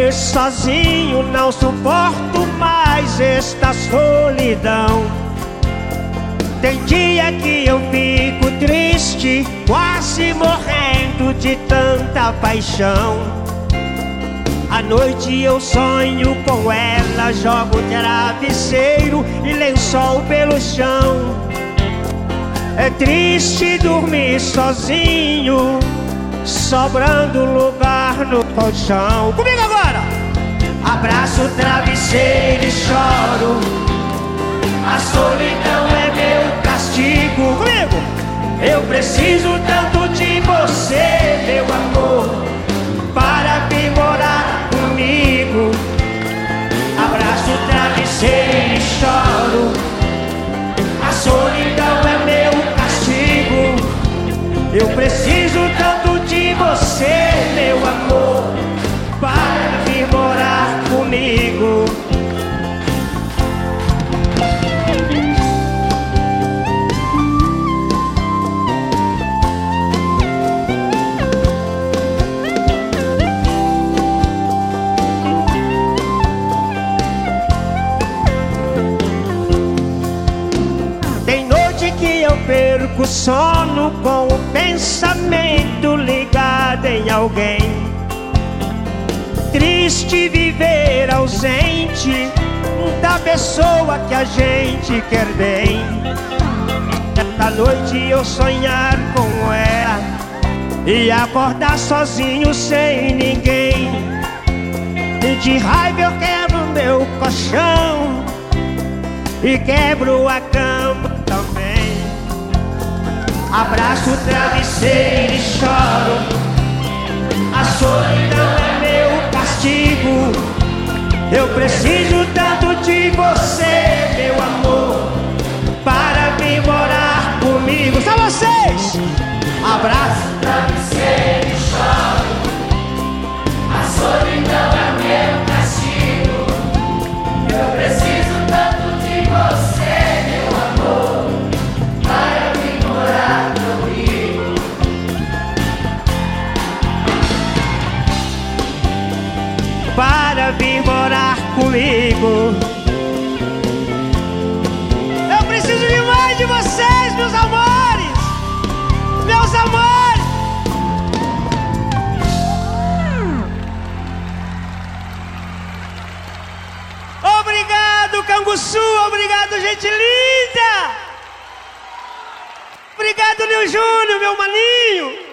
dormir sozinho, não suporto mais esta solidão. Tem dia que eu fico triste, quase morrendo de tanta paixão. À noite eu sonho com ela, jogo travesseiro e lençol pelo chão. É triste dormir sozinho, sobrando lugar no colchão. Comigo agora! Abraço o travesseiro e choro, a solidão é meu castigo. Comigo! Eu preciso tanto de você, meu amor, para vir morar comigo. Abraço o travesseiro e choro, a solidão é meu castigo. Eu preciso tanto de você, meu amor, para vir morar comigo. Perco o sono com o pensamento ligado em alguém. Triste viver ausente da pessoa que a gente quer bem. Esta noite eu sonhar com ela e acordar sozinho sem ninguém. E de raiva eu quebro meu colchão e quebro a cama também. Abraço o travesseiro e choro, a solidão é meu castigo. Eu preciso tanto de você, meu amor, para vir morar comigo. Só vocês! Abraço o travesseiro e choro, a solidão é meu castigo. Eu preciso tanto de você, meu amor, para vir morar comigo. Para vir morar comigo. Eu preciso demais de vocês, meus amores. Meus amores. Obrigado, Canguçu. Obrigado, gente linda. Obrigado, Nil Júnior, meu maninho.